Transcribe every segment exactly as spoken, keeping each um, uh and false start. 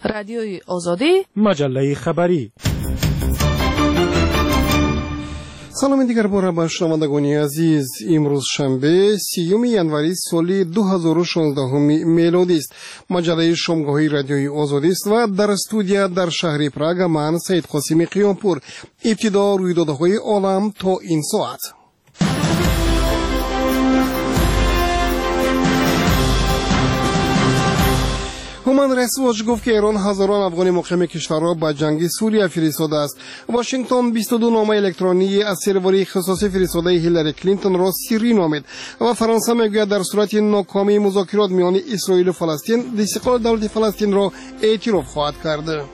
رادیوی آزادی، مجله خبری. سلام دیگر باره به شنوندگان عزیز. امروز شنبه سیوم ینوری سال دو هزار و شانزده میلادی است. مجله شامگاهی رادیوی آزادی است و در استودیو در شهر پراگ من سید قاسم قیامپور. ابتدا رویدادهای عالم تا این ساعت. هومن رئیس واج گفت که ایران هزاران افغان مقیم کشور را به جنگ سوریه فرستاده است. واشنگتن بیست و دو نامه الکترونی از سرور اختصاصی فرستاده هیلاری کلینتون را سری نامید و فرانسه میگوید در صورت ناکامی مذاکرات میان اسرائیل و فلسطین استقلال دولت فلسطین را اعتراف خواهد کرد.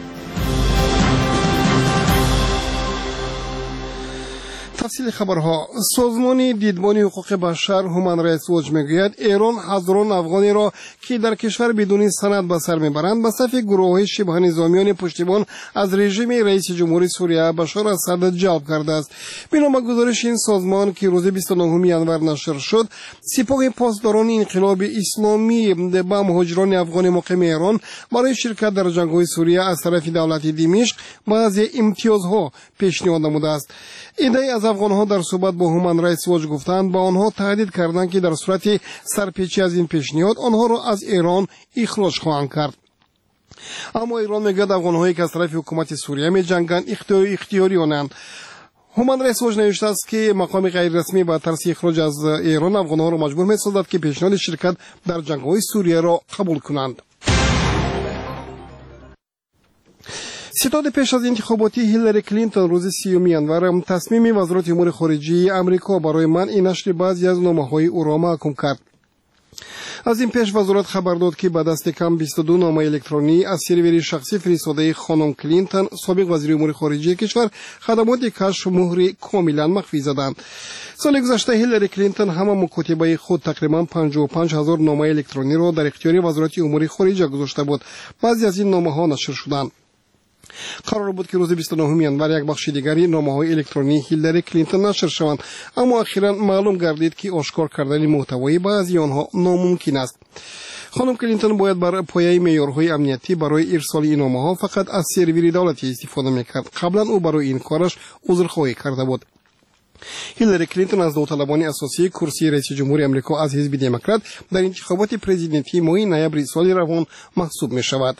تفصیل خبرها. سازمان دیدبان حقوق بشر هومن رایتس واچ میگوید ایران هزاران افغانی را که در کشور بدون سند به سر میبرند به صف گروه‌های شبه نظامیان پشتیبان از رژیم رئیس جمهوری سوریه بشار اسد جلب کرده است. بنا به گزارش این سازمان که روز بیست و نه ژانویه نشر شد، سپاه پاسداران انقلاب اسلامی به مهاجران افغان مقیم ایران برای شرکت در جنگ‌های سوریه از طرف دولت دمشق بعضی امتیازها پیشنهاد نموده است. ایده از افغان‌ها در صحبت با هومن رایتس واچ گفتند با آنها تهدید کردند که در صورت سرپیچی از این پیشنهاد آنها را از ایران اخراج خواهند کرد. اما ایران میگوید افغان‌هایی که از طرف حکومت سوریه می‌جنگند اختیاری اختیاری آنند. هومن رایتس واچ نوشته است که مقام غیر رسمی با ترس اخراج از ایران افغان‌ها را مجبور می‌سازد که پیشنهاد شرکت در جنگ‌های سوریه را قبول کنند. ستاد پیش از انتخاباتی هیلاری کلینتون روز سیوم ینوری تصمیم وزارت امور خارجه آمریکا برای منع نشر بعضی از نامه‌های او را محکوم کرد. از این پیش وزارت خبر داد که به دست کم بیست و دو نامه الکترونی از سرور شخصی فرستاده خانم کلینتون سابق وزیر امور خارجه کشور خدمات کشف مهر کاملا مخفی زدند. سال گذشته هیلاری کلینتون همه مکاتبه خود تقریبا پنجاه و پنج هزار نامه الکترونی را در اختیار وزارت امور خارجه گذاشته بود. بعضی از این نامه‌ها نشر شدند. قرار بود که روز بیست و نه ژانویه یک بخش دیگری نامه‌های الکترونی هیلاری کلینتون نشر شوند، اما اخیراً معلوم گردید که آشکار کردن محتوای بعضی آنها ناممکن است. خانم کلینتون باید بر پایه معیارهای امنیتی برای ارسال این نامه‌ها فقط از سرور دولتی استفاده می‌کرد. قبلا او برای این کارش عذرخواهی کرده بود. هیلاری کلینتون از داوطلبان اساسی کرسی رئیس جمهوری آمریکا از حزب دموکرات در انتخابات پرزیدنتی ماه نوامبر سال روان محسوب می‌شود.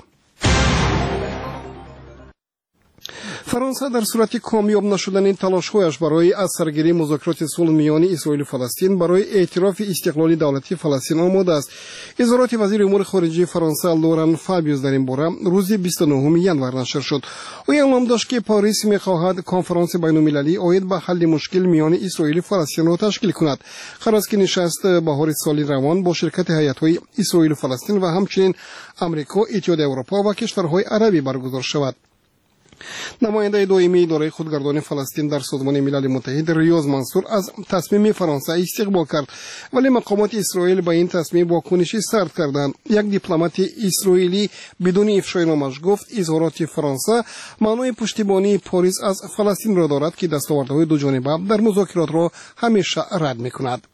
فرانسه در صورت کامیاب نشدن تلاش‌هایش برای از سرگیری مذاکرات صلح میان اسرائیل و فلسطین برای اعتراف استقلال دولتی فلسطین آماده است. اظهارات وزیر امور خارجه فرانسه لوران فابیوس در این باره روز بیست و نه ژانویه نشر شد. او اعلام داشت که پاریس می‌خواهد کنفرانس بین‌المللی عاید به حل مشکل میان اسرائیل و فلسطین را تشکیل کند. قرار است که نشست بهار سال روان با شرکت هیئت‌های اسرائیل و فلسطین و همچنین آمریکا، اتحادیه اروپا و کشورهای عربی برگزار شود. نماینده دائمی اداره خودگردانی فلسطین در سازمان ملل متحد ریاض منصور از تصمیم فرانسه استقبال کرد، ولی مقامات اسرائیل به این تصمیم واکنشی سرد کردند. یک دیپلمات اسرائیلی بدون افشای نامش گفت اظهارات فرانسه معنای پشتیبانی پاریس از فلسطین را دارد که دستاوردهای دو جانبه در مذاکرات را همیشه رد می‌کند.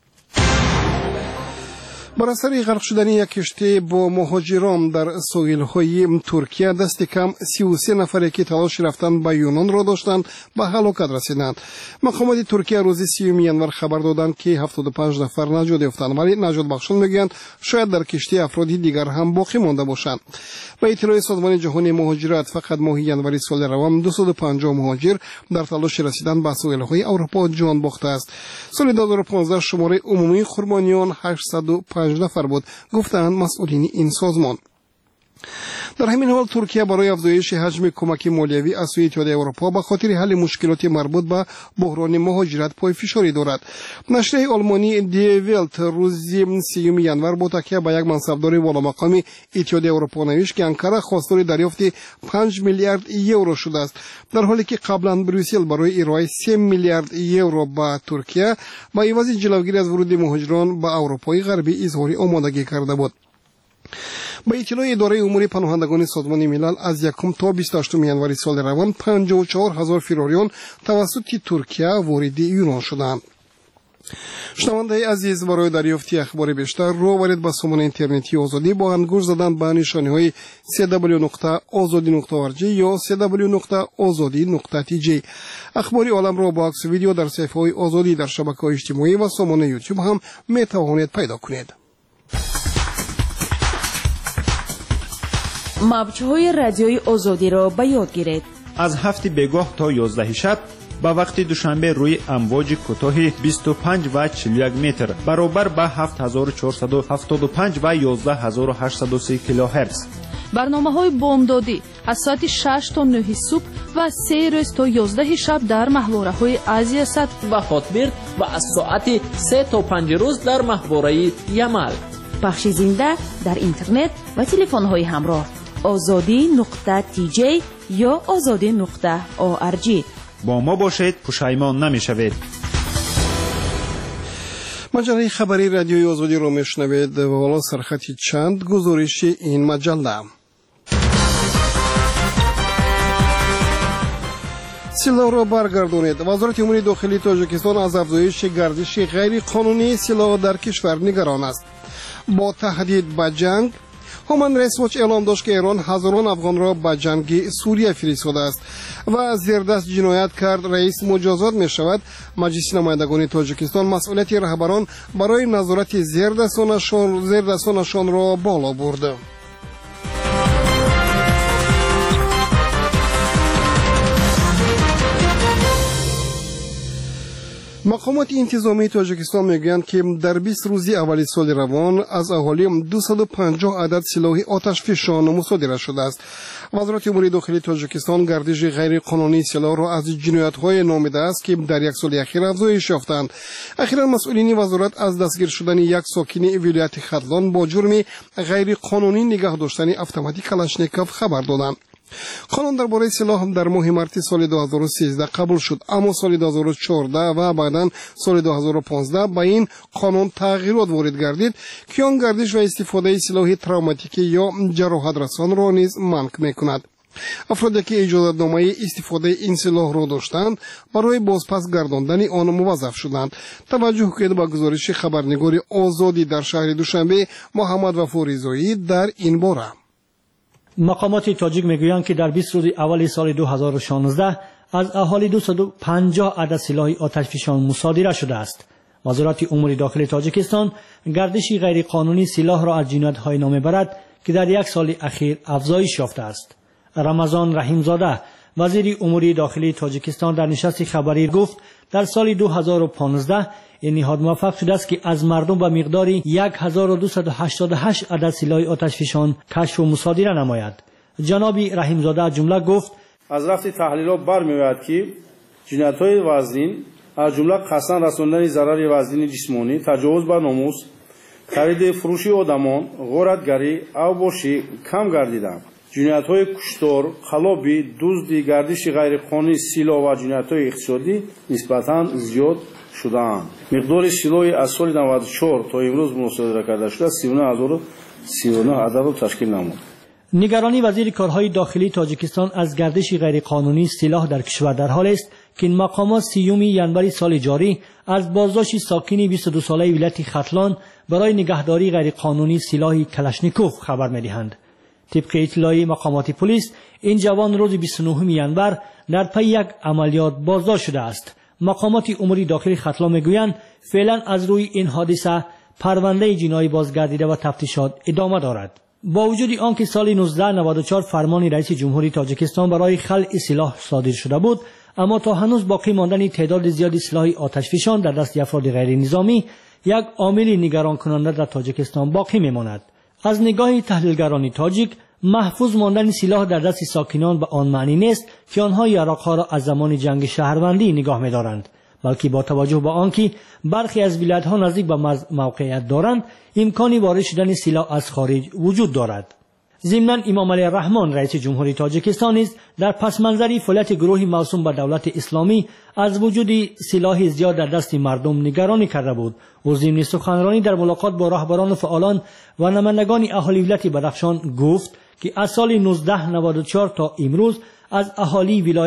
بر اثر غرق شدن یک کشتی با مهاجران در ساحل‌های ترکیه دست کم سی و سه نفری که تلاش رفتن به یونان را داشتند به هلاکت رسیدند. مقامات ترکیه روز سیوم ژانویه خبر دادند که هفتاد و پنج نفر نجات یافتند، ولی نجات بخشان میگویند شاید در کشتی افرادی دیگر هم باقی مانده باشند. به اطلاع سازمان جهانی مهاجرت فقط ماه ژانویه سال روان دویست و پنجاه مهاجر در تلاش رسیدن به ساحل‌های اروپا جان باخته است. سال دو هزار و پانزده شماره عمومی قربانیان هشتصد و پنج نفر بود، گفتند مسئولین این سازمان. در همین حال ترکیه برای افزایش حجم کمک مالیوی از سوی اتحادیه اروپا به خاطر حل مشکلات مربوط به بحران مهاجرت پای فشاری دارد. نشریه آلمانی دی ولت روز سیوم ژانویه با تکیه به یک منصبدار والامقام اتحادیه اروپا نوشت که انقره خواستار دریافت پنج میلیارد یورو شده است، در حالی که قبلا بروسل برای ارائه سه میلیارد یورو به ترکیه با عوض جلوگیری از ورود مهاجران به اروپای غربی اظهار آمادگی کرده بود. با اطلاع اداره امور پناهندگان سازمان ملل از یکم تا بیست و هشتم ژانویه سال روان پنجاه و چهار هزار فراریان توسط ترکیه وارد یونان شدند. شنونده عزیز، برای دریافت اخبار بیشتر رو وارد به سامانه اینترنتی آزادی با انگشت زدن به نشانه‌های دبلیو دبلیو دبلیو نقطه آزادی نقطه او آر جی یا دبلیو دبلیو دبلیو نقطه آزادی نقطه تی جی. اخباری عالم را با عکس ویدیو در صفحه‌های آزادی در شبکه‌های اجتماعی و سامانه یوتیوب هم می‌توانید پیدا کنید. موج‌های رادیوی آزادی را به یاد گیرید. از هفت بگاه تا یازده شب با وقت دوشنبه روی امواج کوتاه بیست و پنج و چهل و یک متر برابر با هفت هزار و چهارصد و هفتاد و پنج و یازده هزار و هشتصد و سی کیلوهرتز. برنامه‌های بامدادی از ساعت شش تا نه صبح و سه روز تا یازده شب در محوره‌های آسیا صد و خاطبرد و از ساعت سه تا پنج روز در محوره یمل. پخش زنده در اینترنت و تلفن‌های همراه آزادی نقطه تی جی یا آزادی نقطه او آر جی. با ما باشید، پشیمان نمی‌شوید. مجله خبری رادیوی آزادی را میشنوید و والا سرخطی چند گزارش این مجله. سلاح را برگردانید. وزارت امور داخلی تاجیکستان از افزایش گردش غیر قانونی سلاح در کشور نگران است. با تهدید به جنگ، هومن رایتس واچ اعلام داشت که ایران هزاران افغان را به جنگ سوریه فرستاده است و زیردست جنایت کرد رئیس مجازات می شود. مجلس نمایندگان تاجیکستان مسئولیت رهبران برای نظارت زیردستانشان زیردستانشان را بالا برده. مقامات انتظامی تاجیکستان میگویند که در بیست روزی اولی سال روان از اهالی دویست و پنجاه عدد سلاح آتش فشان مصادره شده است. وزارت امور داخلی تاجیکستان گردش غیر قانونی سلاح را از جنایت‌های نامیده است که در یک سال اخیر افزایش یافتند. اخیراً مسئولین وزارت از دستگیر شدن یک ساکن ولایت خدلان با جرم غیر قانونی نگاه داشتن اتوماتیک کلاشنیکوف خبر دادند. قانون درباره سلاح در ماه مارس سال دو هزار و سیزده قبول شد، اما سال دو هزار و چهارده و بعداً سال دو هزار و پانزده با این قانون تغییرات وارد گردید که آن گردش و استفاده سلاح تروماتیکی یا جراحت رسان را نیز منع می‌کند. افرادی که اجازه نامه استفاده این سلاح را داشتند برای بازپس گرداندن آن موظف شدند. توجه کنید به گزارش خبرنگار آزادی در شهر دوشنبه محمد وفا رضایی در این باره. مقامات تاجیک میگویند که در بیست روز اول سال دو هزار و شانزده از اهالی دویست و پنجاه عدد سلاح آتشفشان مصادره شده است. وزارت امور داخلی تاجیکستان گردش غیر قانونی سلاح را از جنایت‌های نام میبرد که در یک سال اخیر افزایش یافته است. رمضان رحیم زاده وزیر امور داخلی تاجیکستان در نشست خبری گفت در سال دو هزار و پانزده این نهاد موفق شده است که از مردم به مقدار هزار و دویست و هشتاد و هشت عدد سلاح آتشفشان کشف و مصادره نماید. جناب رحیم زاده جمله گفت از رفت تحلیلات برمیآید که جنایت‌های وزین از جمله قسم رساندن ضرر وزین جسمانی، تجاوز به ناموس، خرید فروشی آدمان، غارتگری، اوباشی کم گردیدند. جنایت‌های کشتار، خلابی، دزدی، گردش غیرقانونی سلاح و جنایت‌های اقتصادی نسبتاً زیاد شدند. مقدار سلاح از سال نود و چهار تا امروز مصادره کرده شده سی و نه هزار و سی و نه عدد را تشکیل نمود. نگرانی وزیر کارهای داخلی تاجیکستان از گردش غیرقانونی سلاح در کشور در حال است که این مقامات سیوم ینوری سال جاری از بازداشت ساکنی بیست و دو ساله ولایت خدلان برای نگهداری غیرقانونی سلاح کلاشنیکوف خبر می‌دهند. طبق اطلاعی مقامات پلیس این جوان روز بیست و نهم ینور در پی یک عملیات بازداشت شده است. مقامات امور داخلی خدلان میگویند فعلا از روی این حادثه پرونده جنایی بازگردیده و تفتیشات ادامه دارد. با وجود آنکه سال نوزده نود و چهار فرمان رئیس جمهوری تاجیکستان برای خلع سلاح صادر شده بود، اما تا هنوز باقی ماندن تعداد زیادی سلاح آتشفشان در دست افراد غیر نظامی یک عامل نگران کننده در تاجیکستان باقی میماند. از نگاه تحلیلگران تاجیک محفوظ ماندن سلاح در دست ساکنان به آن معنی نیست که آنها یراق‌ها را از زمان جنگ شهروندی نگاه می‌دارند، بلکه با توجه به آنکه برخی از ولایت‌ها نزدیک به مرز موقعیت دارند امکانی وارد شدن سلاح از خارج وجود دارد. ضمناً امام علی الرحمن رئیس جمهوری تاجیکستان نیز در پس منظری فعالیت گروهی موسوم به دولت اسلامی از وجود سلاح زیاد در دست مردم نگرانی کرده بود. او ضمن سخنرانی در ملاقات با رهبران و فعالان و نمایندگان اهالی ولایت بدخشان گفت که از سال نوزده نود و چهار تا امروز از اهالی ولایت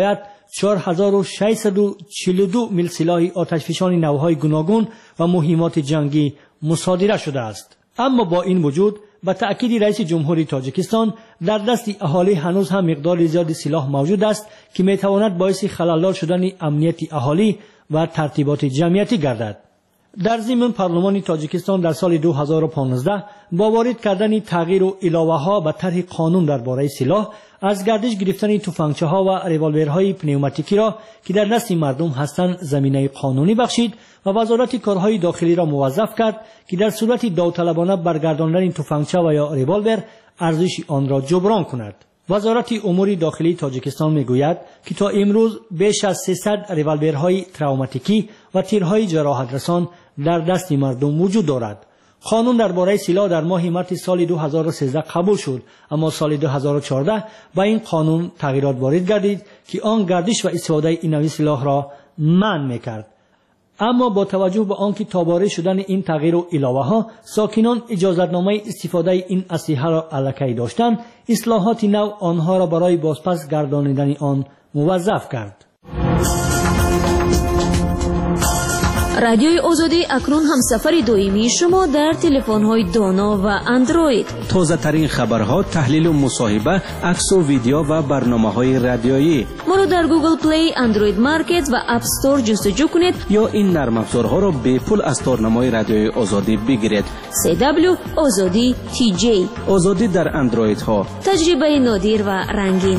چهار هزار و ششصد و چهل و دو میل سلاح آتشفشان نوهای گوناگون و مهمات جنگی مصادره شده است. اما با این وجود به تأکید رئیس جمهوری تاجیکستان در دست اهالی هنوز هم مقدار زیادی سلاح موجود است که میتواند باعث خلل شدن امنیت اهالی و ترتیبات جمعیتی گردد. در ضمن پارلمان تاجیکستان در سال دو هزار و پانزده با وارد کردن تغییر و علاوه ها به طرح قانون درباره سلاح از گردش گرفتن تفنگچه ها و ریوالورهای پنیوماتیکی را که در دست مردم هستند زمینه قانونی بخشید و وزارت کارهای داخلی را موظف کرد که در صورت داوطلبانه برگرداندن تفنگچه و یا ریوالور ارزش آن را جبران کند. وزارت امور داخلی تاجیکستان میگوید که تا امروز بیش از سیصد ریوالورهای تروماتیکی و تیرهای جراحت رسان در دست مردم وجود دارد. قانون درباره سلاح در ماه مارس سال دو هزار و سیزده قبول شد، اما سال دو هزار و چهارده با این قانون تغییرات وارد گردید که آن گردش و استفاده این نوع سلاح را منع میکرد. اما با توجه به آنکه تاباره شدن این تغییر و علاوه ها ساکنان اجازتنامه استفاده این اسلحه را الکی داشتند، اصلاحات نو آنها را برای بازپس گردانیدن آن موظف کرد. رادیوی آزادی اکنون همسفر دائمی شما در تلفن‌های دانا و اندروید. تازه ترین خبرها، تحلیل و مصاحبه، عکس و ویدیو و برنامه‌های رادیویی. ما را در گوگل پلی، اندروید مارکت و اپ استور جستجو کنید یا این نرم افزارها را به پول از تارنمای رادیوی آزادی بگیرید. سی دبلیو آزادی تی جی. آزادی در اندروید ها. تجربه نادر و رنگین.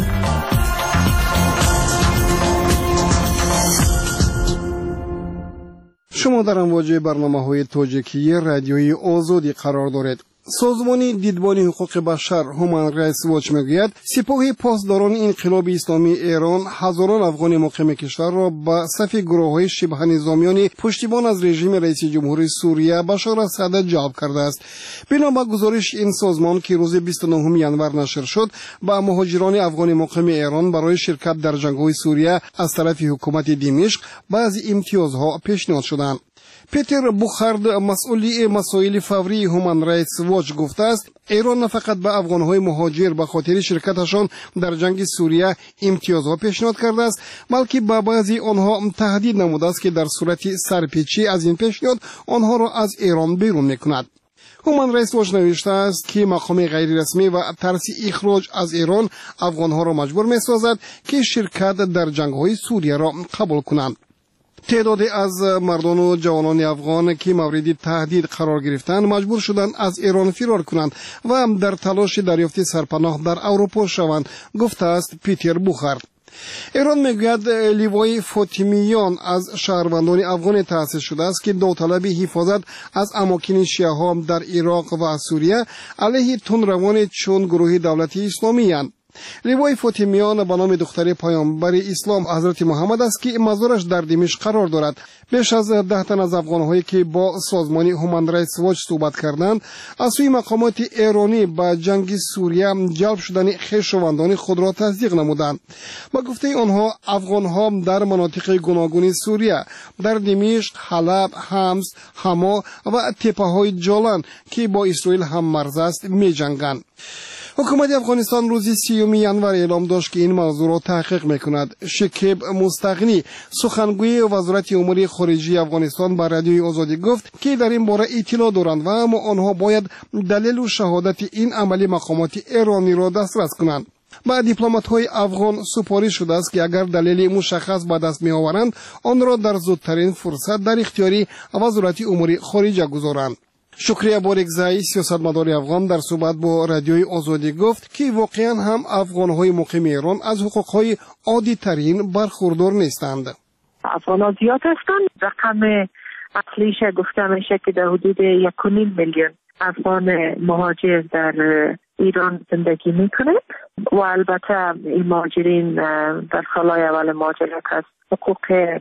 شما در امواج برنامه‌های تاجیکی رادیوی آزادی قرار دارید. سازمان دیدبان حقوق بشر هومن رایتس واچ میگوید سپاه پاسداران انقلاب اسلامی ایران هزاران افغان مقیم کشور را به صف گروه‌های شبه نظامیان پشتیبان از رژیم رئیس جمهوری سوریه بشار اسد جلب کرده است. بنا به گزارش این سازمان که روز بیست و نهم ژانویه نشر شد، به مهاجران افغان مقیم ایران برای شرکت در جنگ‌های سوریه از طرف حکومت دمشق بعضی امتیازها پیشنهاد شدند. پیتر بوخارد مسئولی مسائل فوری هومن رایتس واچ گفته است ایران نه فقط به افغان‌های مهاجر به خاطر شرکتشان در جنگ سوریه امتیازها پیشنهاد کرده است، بلکه به بعضی آنها تهدید نموده است که در صورت سرپیچی از این پیشنهاد آنها را از ایران بیرون می‌کند. هومن رایتس واچ نوشته است که مقام غیر رسمی و ترس اخراج از ایران افغان‌ها را مجبور می‌سازد که شرکت در جنگ‌های سوریه را قبول کنند. تعدادی از مردان و جوانان افغان که مورد تهدید قرار گرفتند مجبور شدند از ایران فرار کنند و در تلاش دریافت سرپناه در اروپا شوند، گفته است پیتر بوخارد. ایران میگوید لیوای فاطمیان از شهروندان افغان تأسیس شده است که داوطلب حفاظت از اماکن شیعه ها در عراق و سوریه علیه تندروان چون گروه دولت اسلامی اند. لیوای فاطمیان به نام دختر پیامبر اسلام حضرت محمد است که مزارش در دمشق قرار دارد. بیش از ده تن از افغان‌هایی که با سازمان هومن رایتس واچ صحبت کردند از سوی مقامات ایرانی به جنگ سوریه جلب شدن خویشاوندان خود را تصدیق نمودند. با گفته آنها افغان‌ها در مناطق گوناگون سوریه در دمشق، حلب، حمص، حما و تپه‌های جولان که با اسرائیل هم مرز است می‌جنگند. حکومت افغانستان روز سیوم ژانویه اعلام داشت که این موضوع را تحقیق میکند. شکیب مستغنی سخنگوی وزارت امور خارجه افغانستان به رادیوی آزادی گفت که در این باره اطلاع دارند و اما آنها باید دلیل و شهادت این عملی مقامات ایرانی را دسترس کنند. با دیپلمات‌های افغان سپارش شده است که اگر دلیل مشخص به دست می‌آورند آن را در زودترین فرصت در اختیار وزارت امور خارجه گذارند. شکریه بارگزایی سیاستمدار افغان در صحبت با رادیوی آزادی گفت که واقعا هم افغان‌های مقیم ایران از حقوق‌های عادی ترین برخوردار نیستند. افغان‌ها زیاد هستند. رقم اصلیش گفته میشه که در حدود یک و نیم میلیون افغان مهاجر در ایران زندگی میکنند و البته این مهاجرین در سالهای اول مهاجرت از حقوق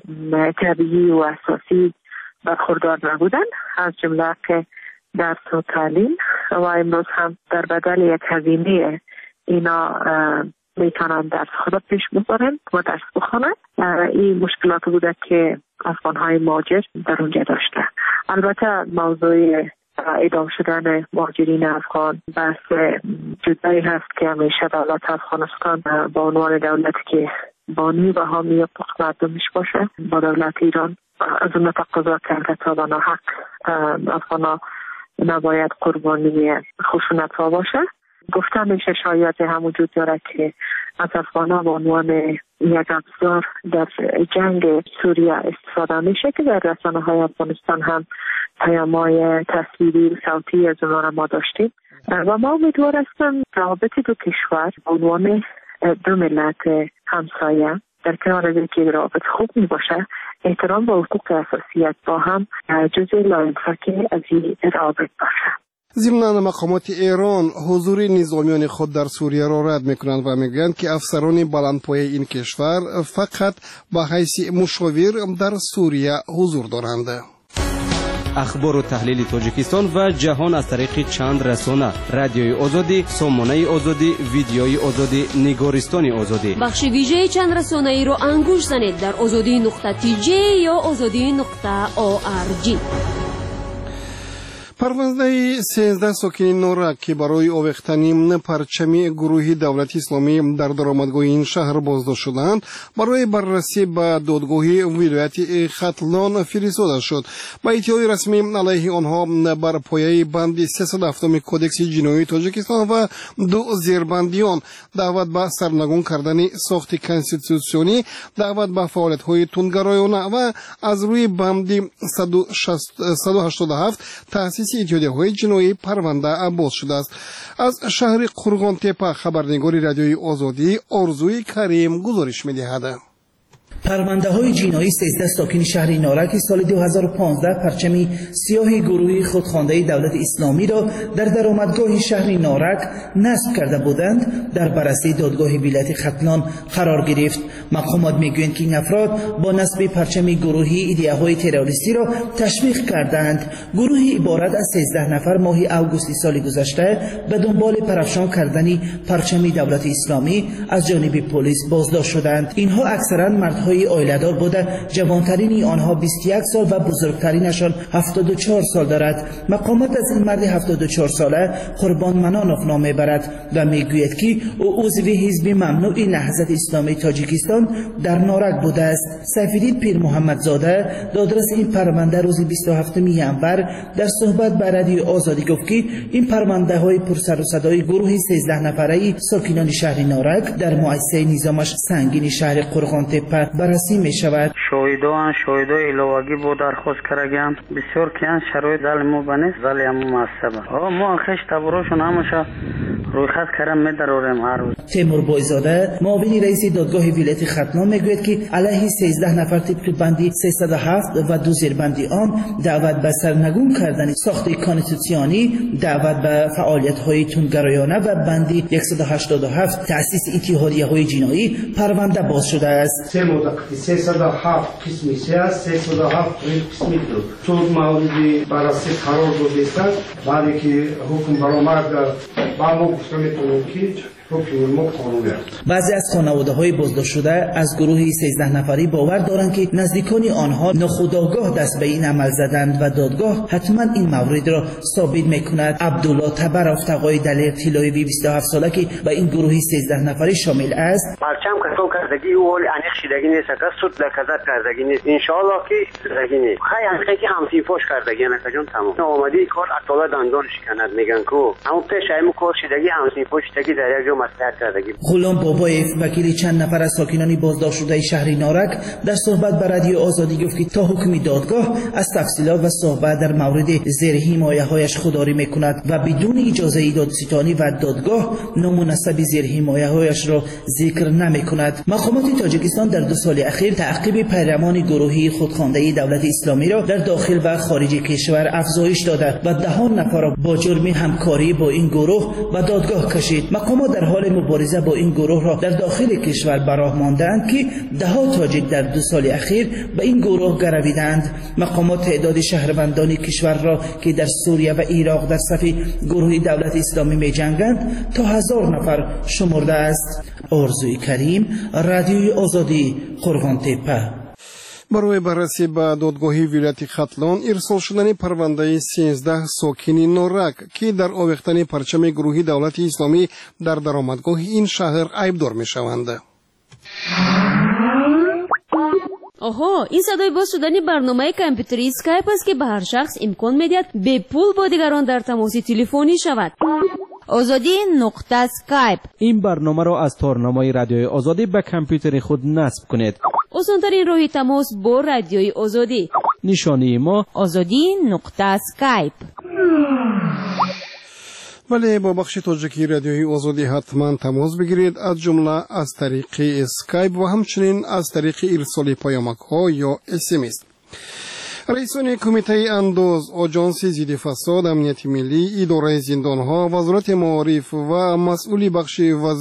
طبیعی و اساسی برخوردار نبودند، از جمله که درس و تعلیم، و امروز هم در بدل یک هزینه اینا میتونن درس خود پیش ببرند و درس بخونند. این مشکلات بوده که افغان‌های مهاجر در اونجا داشته. البته موضوع اعدام شدن مهاجرین افغان بحث جدایی هست که همیشه دولت افغانستان با عنوان دولتی که بانی و حامی حقوق مردمش باشه. با دولت ایران از اون تقاضا کرده تا به ناحق افغانا نباید قربانی خشونت ها باشه. گفته میشه شاید هم وجود داره که از افغانا به عنوان یک ابزار در جنگ سوریه استفاده میشه که در رسانه های افغانستان هم پیام‌های تصویری و صوتی از اونها را ما داشتیم و ما امیدوار هستم روابط دو کشور به عنوان دو ملت همسایه در کنار از اینکه روابط خوب می باشه، احترام به حقوق اساسیت با هم جزء لاینفک از این روابط باشه. ضمن مقامات ایران حضور نظامیان خود در سوریه را رد میکنند و میگویند که افسران بلندپایه این کشور فقط با حیث مشاور در سوریه حضور دارند. اخبار و تحلیل تاجیکستان و جهان از طریق چند رسانه: رادیوی آزادی، سامانه آزادی، ویدیوی آزادی، نگارستان آزادی. بخش ویژه چند رسانه ای را انگوش زنید در آزادی نقطه تی جی یا آزادی نقطه او آر جی. پرونده سیزده ساکن نورک که برای آویختن پرچم گروه دولت اسلامی در درآمدگاه این شهر بازداشت شدند برای بررسی به دادگاه ولایت ختلان فرستاده شد. با ادعای رسمی علیه آنها بر پایه بند سیصد و هفت کدکس جنایی تاجیکستان و دو زیربندیان دعوت به سرنگون کردن ساخت کنستیتوسیونی، دعوت به فعالیت‌های تندگرایانه و از روی بند صد و هشتاد و هفت تأسیس ایجادی‌های جنایی پرونده باز شده است. از شهر قرغان تپه خبرنگار رادیوی آزادی آرزوی کریم گزارش می‌دهد. پرونده های جنایی سیزده ساکن شهر نارک سال دو هزار و پانزده پرچمی سیاه گروهی خودخوانده دولت اسلامی را در درآمدگاه شهر نارک نصب کرده بودند در بررسی دادگاه ولایت ختلان قرار گرفت. مقامات میگویند که این افراد با نصب پرچم گروهی ایده‌های تروریستی را تشویق کردند. گروهی عبارت از سیزده نفر ماه اوگوست سال گذشته به دنبال پرافشان کردن پرچم دولت اسلامی از جانب پلیس بازداشت شدند. اینها اکثرا مردهای آیله‌دار بوده، جوانترین آنها بیست و یک سال و بزرگترینشان هفتاد و چهار سال دارد. مقامات از این مرد هفتاد و چهار ساله قربان منانوف نام میبرد و میگوید که او عضو حزب ممنوع نهضت اسلامی تاجیکستان در نارک بوده است. سفیدین پیر محمد زاده دادرس این پرونده روز بیست و هفتم ژانویه در صحبت با رادیو آزادی گفت که این پرونده های پرسر و صدای گروه سیزده نفره ساکنان شهر نارک در مؤسسه نظامش سنگین شهر قرغان تپه بررسی می شود. شاهدان شاهدای الواگی بود درخواست کردیم بسیار کیان شرایط دل مو بنست ولی همو معصبه آه ما خش تبروشون همشا روی خط کردم می دروریم هر روز. تیمور بایزاده معاون رئیس دادگاه ولایت ختلان میگوید که علیه سیزده نفر طبق بندی سیصد و هفت و دو زیربندی آن دعوت به سرنگون کردن ساخت کانستیتوسیونی، دعوت به فعالیت های تندگرایانه و بندی صد و هشتاد و هفت تأسیس اتحادیه های جنایی پرونده باز شده است. سیصد و هفت قسمی سیاست، سیصد و هفت قسمی بود. صورت موردی بررسی قرار گذاشتند. بعدی که حکم برآمد با ما گفته میتونیم که بعضی از خانواده های بازداشت شده از گروه سیزده نفری باور دارند که نزدیکان آنها ناخودآگاه دست به این عمل زدند و دادگاه حتما این مورد را ثابت میکند. عبدالله تبرافت آقای دلیر تیلویی بیست و هفت ساله که به این گروه سیزده نفری شامل است. پرچم کسو کردگی اول انیخ شدگی نیست که سود لکزت کردگی نیست انشاءالله که کردگی نیست خیلی انیخی که همسی فوش کردگی نکه جون تمام اومدی کار اطلاع دندان شکند میگن که همون پیش ایمو کار شدگی همسی فوش شدگی در یک غلام بابایف وکیل چند نفر از ساکنان بازداشت شده شهر نارک در صحبت با رادیو آزادی گفت که تا حکم دادگاه از تفصیلات و صحبت در مورد زیر حمایه هایش خودداری میکند و بدون اجازه دادستانی و دادگاه نامناسب زیر حمایه هایش را ذکر نمیکند. مقامات تاجیکستان در دو سال اخیر تعقیب پیروان گروهی خودخوانده دولت اسلامی را در داخل و خارج کشور افزایش داده و دهان نفر را با جرم همکاری با این گروه به دادگاه کشید. مقامات در حال مبارزه با این گروه را در داخل کشور براه ماندند که ده ها تاجیک در دو سال اخیر به این گروه گرویدند. مقامات تعداد شهروندان کشور را که در سوریه و عراق در صف گروه دولت اسلامی می جنگند تا هزار نفر شمرده است. آرزوی کریم، رادیوی آزادی، قرغان تپه. برای بررسی به دادگاه ولایت ختلان ارسال شدن پرونده سیزده ساکن نورک که در آویختن پرچم گروهی دولت اسلامی در درآمدگاه این شهر عیبدار می شوند. آها، این صدای باز شدنی برنامه کامپیوتری اسکایپ است که به هر شخص امکان میدهد به پول با دیگران در تماس تلفنی شود. آزادی نقطه اسکایپ. این برنامه را از تارنامه رادیوی آزادی به کامپیوتر خود نصب کنید. آسان‌ترین راه تماس با رادیوی آزادی. نشانی ما آزادی نقطه اسکایپ. ولی با بخش تاجیکی رادیوی آزادی حتما تماس بگیرید، از جمله از طریق اسکایپ و همچنین از طریق ارسال پیامک ها یا اس ام اس. رئیسان کمیته انداز، آژانس ضد فساد، امنیت ملی، اداره زندانها، وزارت معارف و مسئولی بخش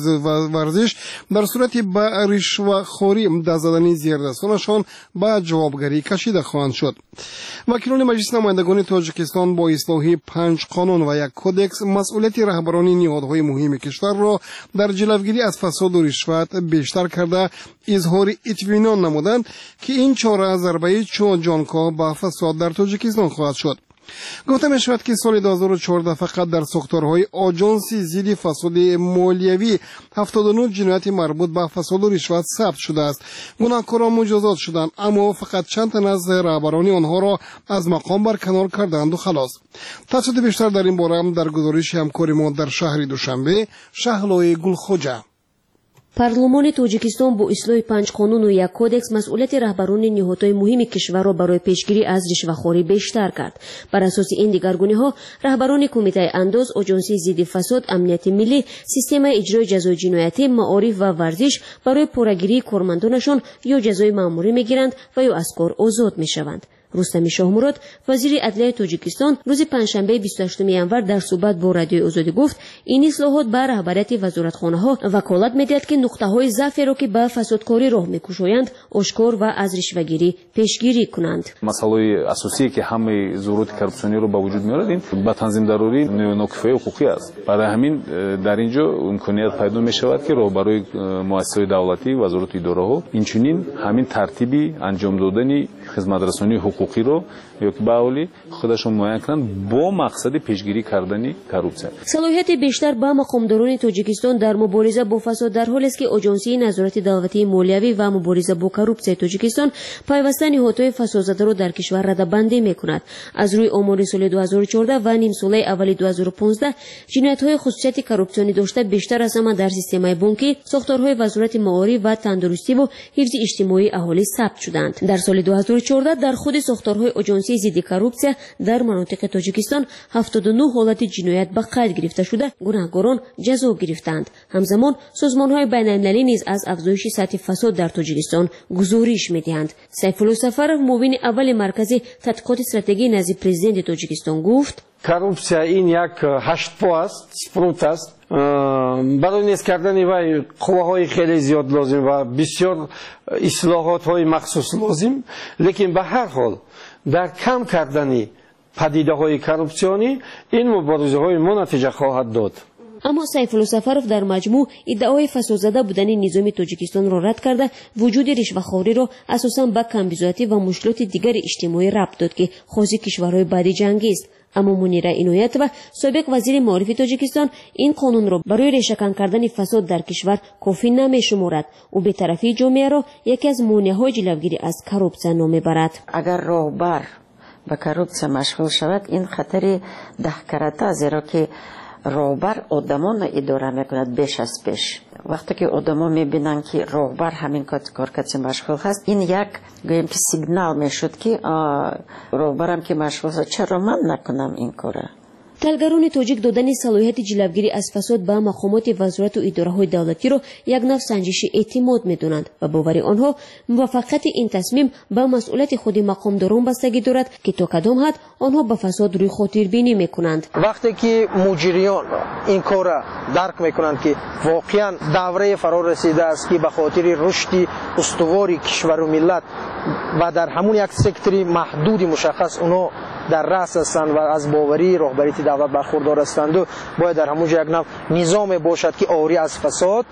ورزش در صورت به رشوه‌خوری دست زدن زیردستانشان به جوابگری کشیده خواهند شد. وکیلان مجلس نمایندگان تاجیکستان با اصلاح پنج قانون و یک کدکس مسئولیت رهبران نهادهای مهم کشور را در جلوگیری از فساد و رشوت بیشتر کرده اظهار اطمینان نمودند که این چاره ضربه جانکاه به فساد در تاجیکستان خواهد شد. گفته می شود که سال دو هزار و چهارده فقط در ساختارهای آژانس ضد فساد مالیوی هفتاد و نه جنایت مربوط به فساد و رشوت ثبت شده است. گناهکاران مجازات شدند، اما فقط چند تن از رهبران آنها را از مقام برکنار کردند و خلاص. تفصیل بیشتر در این باره در گزارش همکار ما در شهر دوشنبه، شهلای گلخوجه. پارلمان تاجیکستان با اصلاح پنج قانون و یک کدکس مسئولیت رهبران نهادهای مهم کشور را برای پیشگیری از رشوه‌خوری بیشتر کرد. بر اساس این دگرگونی‌ها، رهبران کمیته انداز، آژانس ضد فساد، امنیت ملی، سیستم اجرای جزای جنایتی، معارف و ورزش برای پورگیری کارمندانشان یا جزای مأموری می‌گیرند و یا از کار آزاد می‌شوند. رستم شاهمراد، وزیر عدلیه تاجیکستان، روز پنجشنبه بیست و هشتم ژانویه در صحبت با رادیوی آزادی گفت این اصلاحات به رهبریت وزارتخانه‌ها وکالت می‌دهد که نقطه‌های ضعفی را که به فسادکاری راه می‌کشایند آشکار و از رشوه‌گیری پیشگیری کنند. مسئله اساسی که همه ضرورت کورپسیونی رو به وجود می‌آورد این با تنظیم ضروری نکفه حقوقی است. برای همین در اینجا امکانیت پیدا می‌شود که راهبرای مؤسسات دولتی، وزارت اداره‌ها اینچنین همین ترتیبی انجام دادن خدمت‌رسانی حقوقی رو یا که باولی خودشون معین کنند با مقصد پیشگیری کردن کورپسیون. صلاحیت بیشتر به مقامداران تاجیکستان در مبارزه با فساد در حالی است که آژانس نظارت دولتی مالیوی و مبارزه با کورپسیون تاجیکستان پیوسته نهادهای فسادزده را در کشور رده‌بندی می‌کند. از روی آمار سال دو هزار و چهارده و نیم ساله اول دو هزار و پانزده جنایت‌های خصوصیت کورپسیونی داشته بیشتر از همه در سیستم بانکی، ساختارهای وزارت معارف و تندرستی و حفظ اجتماعی اهالی ثبت شدند. در سال دو هزار و چهارده در خود ساختارهای آژانس ضد کورپسیون در مناطق تاجیکستان هفتاد و نه حالت جنایت به قید گرفته شده گناهکاران جزا گرفتند. همزمان سازمان‌های بین‌المللی نیز از افزایش سطح فساد در تاجیکستان گزارش می‌دهند. سیفالله سفرов معاون اول مرکز تحقیقات استراتژی نزد پرزیدنت تاجیکستان گفت коррупция این یک هشت پا است، سپروت است. برای نیست کردن وی قواهای خیلی زیاد لازم و بسیار اصلاحات های مخصوص لازم، لیکن به هر حال در کم کردن پدیده های کورپسیونی این مبارزه های ما نتیجه خواهد داد. اما سیفالله سفرов در مجموع ادعای فسادزده بودن نظام تاجیکستان را رد کرده وجود رشوه‌خوری را اساساً به کمبیزاتی و مشکلات دیگر اجتماعی ربط داد که خاص کشورهای بعد جنگی است. اما منیره عنایت و سابق وزیر معارف تاجیکستان این قانون را برای ریشه‌کن کردن فساد در کشور کافی نمی‌شمارد و به طرفی جامعه را یکی از مانع‌های جلوگیری از کورپسیون نامی‌برد. اگر راهبر به کورپسیون مشغول شود این خطر ده کرده، زیرا که راهبر آدمان اداره میکند بیش از پیش. وقتی که آدما میبینن که راهبر همین کار کسی مشغول هست، این یک گویم که سیگنال میشد که راهبرم که مشغول هست چرا من نکنم این کاره. تلگران تاجیک دادن صلاحیت جلوگیری از فساد به مقامات وزارت و اداره‌های دولتی را یک نوع سنجش اعتماد می‌دانند و باور آنها موفقیت این تصمیم به مسئولیت خود مقامداران بستگی دارد که تا کدام حد آنها به فساد روی خاطر بینی می‌کنند. وقتی که مجریان این کار را درک می‌کنند که واقعاً دوره فرا رسیده است که به خاطر رشد استواری کشور و ملت و در همون یک سکتوری محدود مشخص اونها در رأس هستند و از باوری رهبریت دولت برخوردار هستند و باید در همون یک نوع نظام باشد که آری از فساد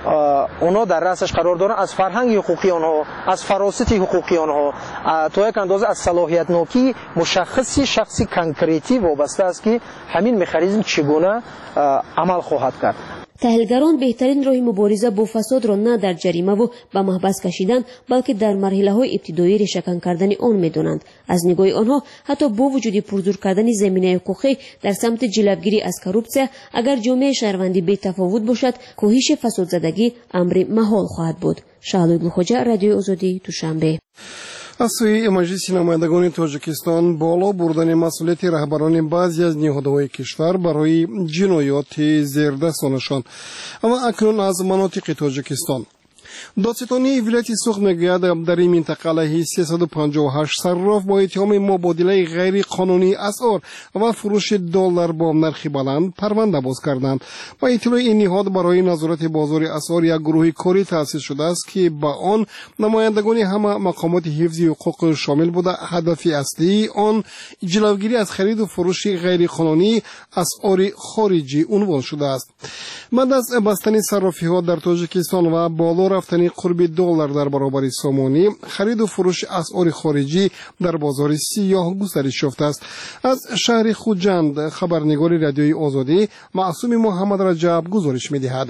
اونا در رأسش قرار دارن، از فرهنگ حقوقی آنها، از فراست حقوقی آنها تا یک اندازه از صلاحیت نوکی مشخصی شخصی کنکریتی وابسته است که همین مکانیزم چگونه عمل خواهد کرد. таҳлилгарон беҳтарин роҳи мубориза бо фасодро на дар ҷарима ву ба маҳбас кашидан, балки дар марҳилаҳои ибтидоӣ решакан кардани он медонанд. аз нигоҳи онҳо ҳатто бо вуҷуди пурзур кардани заминаи ҳуқуқӣ дар самти ҷилавгирӣ аз коррупсия, агар ҷомеаи шаҳрвандӣ бетафовут бошад, коҳиши фасодзадагӣ амри маҳол хоҳад буд. шаҳлои гулхоҷа, радиои озодӣ, душанбе. аз сӯи маҷлиси намояндагони тоҷикистон боло бурдани масъулияти раҳбарони баъзе аз ниҳодҳои кишвар барои ҷиноёти зердастонашон ва акнун аз манотиқи тоҷикистон. додситонии вилояти суғд мегӯяд дар ин минтақа алайҳи сесаду панҷоҳу ҳашт сарроф бо иттиҳоми мубодилаи ғайриқонунии асъор ва фурӯши доллар бо нархи баланд парванда боз карданд. ба иттилои ин ниҳод барои назорати бозори асъор як гурӯҳи корӣ таъсис шудааст ки ба он намояндагони ҳама мақомоти ҳифзи ҳуқуқ шомил буда ҳадафи аслии он ҷилавгирӣ аз хариду фурӯши ғайриқонунии асъори хориҷӣ унвон шудааст. баъд аз бастани саррофиҳо дар тоҷикистон ва боло рафтани қурби доллар дар баробари сомонӣ, хариду фурӯши асъори хориҷӣ дар бозори сиёҳ густариш ёфтааст. аз шаҳри хуҷанд хабарнигори радиои озодӣ маъсуми муҳаммад раҷаб гузориш медиҳад.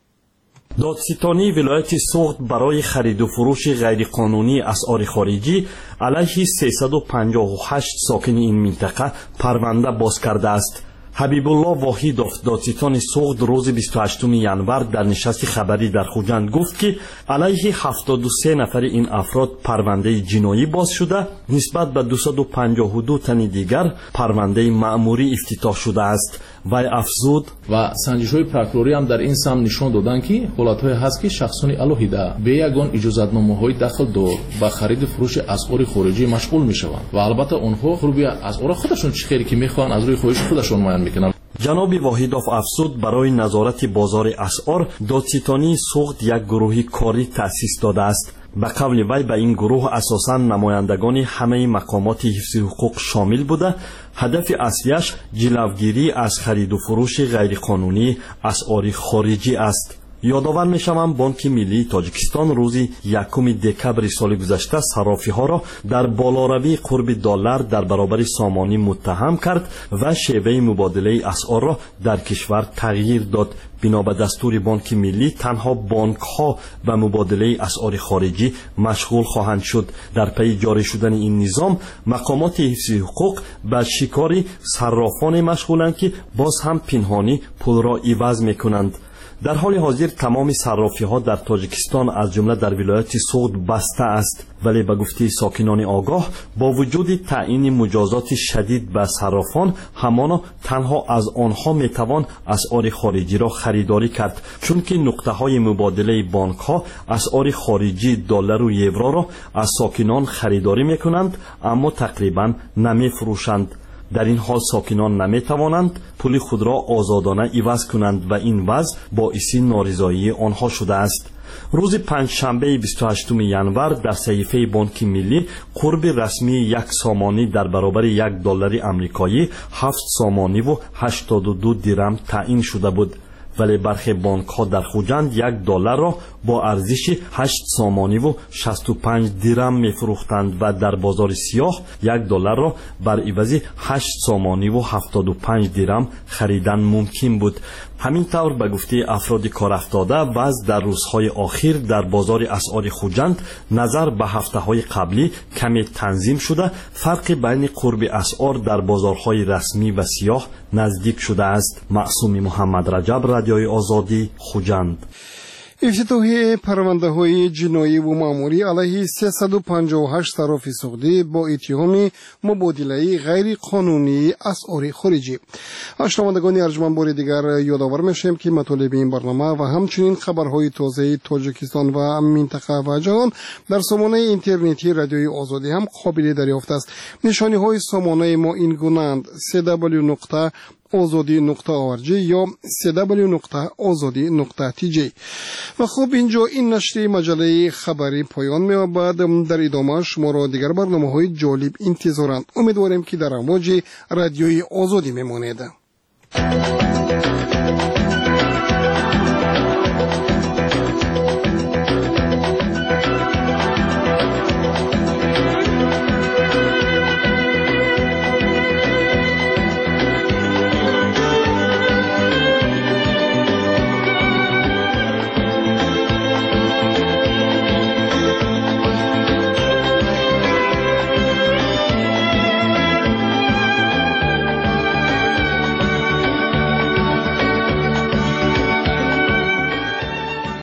додситонии вилояти суғд барои хариду фурӯши ғайриқонунии асъори хориҷӣ алайҳи сесаду панҷоҳу ҳашт сокини ин минтақа парванда боз кардааст. ҳабибулло воҳидов, додситони суғд, рӯзи бисту ҳаштуми январ дар нишасти хабарӣ дар хуҷанд гуфт ки алайҳи ҳафтоду се нафари ин афрод парвандаи ҷиноӣ боз шуда, нисбат ба дусаду панҷоҳу ду тани дигар парвандаи маъмурӣ ифтитоҳ шудааст. вай афзуд: ва санҷишҳои прокурорӣ ҳам дар ин самт нишон доданд ки ҳолатҳое ҳаст ки шахсони алоҳида бе ягон иҷозатномаҳои дахлдор ба хариди фурӯши асъори хориҷӣ машғул мешаванд ва албатта онҳо хурби асъора худашон чӣ хеле ки мехоҳанд аз рӯи хоҳиши худашон муайян мекунанд. ҷаноби воҳидов афзуд барои назорати бозори асъор додситонии суғд як гурӯҳи корӣ таъсис додааст. ба қавли вай ба ин гурӯҳ асосан намояндагони ҳамаи мақомоти ҳифзи ҳуқуқ шомил буда, ҳадафи аслияш ҷилавгирӣ аз хариду фурӯши ғайриқонунии асъори хориҷӣ аст. ёдовар мешавам бонки миллии тоҷикистон рӯзи якуми декабри соли гузашта саррофиҳоро дар болоравии қурби доллар дар баробари сомонӣ муттаҳам кард ва шеваи мубодилаи асъорро дар кишвар тағйир дод. бино ба дастури бонки миллӣ танҳо бонкҳо ба мубодилаи асъори хориҷӣ машғул хоҳанд шуд. дар пайи ҷорӣ шудани ин низом мақомоти ҳифзи ҳуқуқ ба шикори саррофоне машғуланд ки боз ҳам пинҳонӣ пулро иваз мекунанд. дар ҳоли ҳозир тамоми саррофиҳо дар тоҷикистон аз ҷумла дар вилояти суғд баста аст, вале ба гуфтаи сокинони огоҳ бо вуҷуди таъини муҷозоти шадид ба саррофон ҳамоно танҳо аз онҳо метавон асъори хориҷиро харидорӣ кард, чунки нуқтаҳои мубодилаи бонкҳо асъори хориҷӣ доллару евроро аз сокинон харидорӣ мекунанд, аммо тақрибан намефурӯшанд. дар ин ҳол сокинон наметавонанд пули худро озодона иваз кунанд ва ин вазъ боиси норизоии онҳо шудааст. рӯзи панҷшанбеи бисту ҳаштуми январ дар саҳифаи бонки миллӣ қурби расмии як сомонӣ дар баробари як доллари амрикоӣ ҳафт сомониву ҳаштоду ду дирам таъин шуда буд. вале бархе бонкҳо дар хуҷанд як долларро бо арзиши ҳашт сомониву шасту панҷ дирам мефурӯхтанд ва дар бозори сиёҳ як долларро бар ивази ҳашт сомониву ҳафтоду панҷ дирам харидан мумкин буд. ҳамин тавр ба гуфтаи афроди корафтода вазъ дар рӯзҳои охир дар бозори асъори хуҷанд назар ба ҳафтаҳои қаблӣ каме танзим шуда, фарқи байни қурби асъор дар бозорҳои расмӣ ва сиёҳ наздик шудааст. маъсуми муҳаммад раҷаб, радиои озодӣ, хуҷанд. ифтитоҳи парвандаҳои ҷиноиву маъмурӣ алайҳи сесаду панҷоҳу ҳашт саррофи суғдӣ бо иттиҳоми мубодилаи ғайриқонунии асъори хориҷӣ. шунавандагони арҷманд, бори дигар ёдовар мешавем ки матолиби ин барнома ва ҳамчунин хабарҳои тозаи тоҷикистон ва минтақа ва ҷаҳон дар сомонаи интернетии радиои озодӣ ҳам қобили дарёфт аст. нишониҳои сомонаи мо ин гунаанд: си дабл ю нуқта озодӣ нуқта орг ё си дабл ю нуқта озодӣ нуқта ти ҷ. ва хуб, инҷо ин нашри маҷалаи хабарӣ поён меёбад. дар идома шуморо дигар барномаҳои ҷолиб интизоранд. умедворем ки дар амвоҷи радиои озодӣ мемонед.